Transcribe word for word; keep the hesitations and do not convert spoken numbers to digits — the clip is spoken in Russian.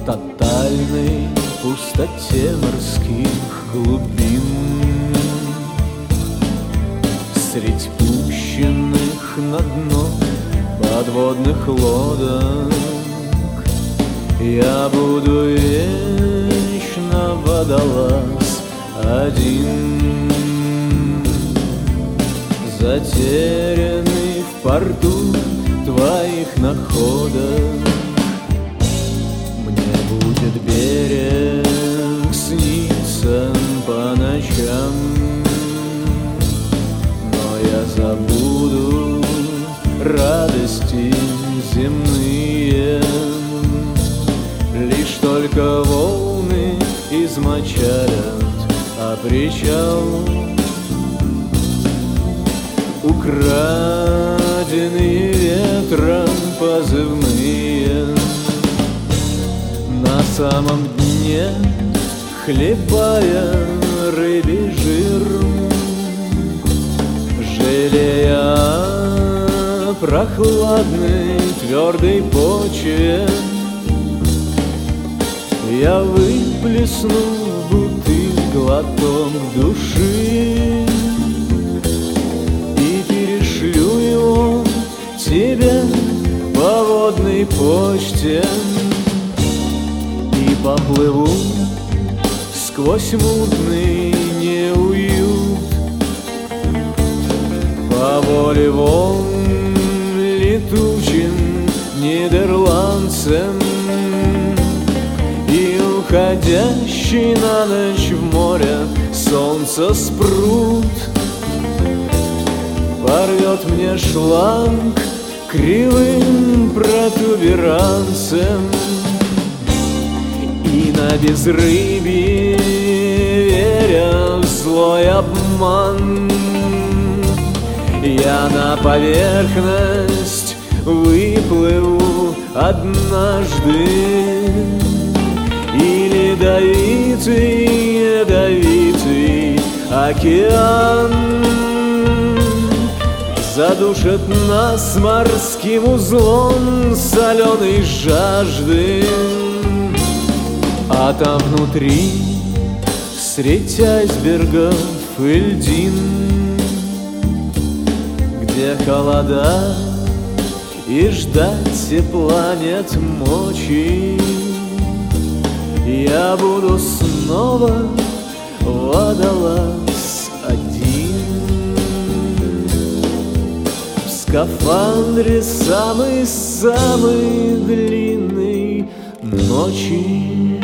тотальной пустоте морских глубин. Средь пущенных на дно подводных лодок я буду вечно водолаз один, затерянный в порту твоих находок. Мне будет берег сниться по ночам, но я забуду радости земные. Лишь только волны измочалят, а причал украденные ветром позывные. На самом дне, хлебая рыбий жир, жалея о прохладной твердой почве, я выплесну бутыль глоток души и перешлю его тебе по водной почте. И поплыву сквозь мутный неуют по воле волн летучим нидерландцем, и уходящий на ночь в море солнце спрут порвет мне шланг кривым протуберанцем. И на безрыбье, веря в злой обман, я на поверхность выплыву однажды. И ледовитый, ядовитый океан задушит нас морским узлом соленой жажды. А там внутри, средь айсбергов и льдин, где холода и ждать тепла нет мочи, я буду снова водолаз один в скафандре самой-самой длинной ночи.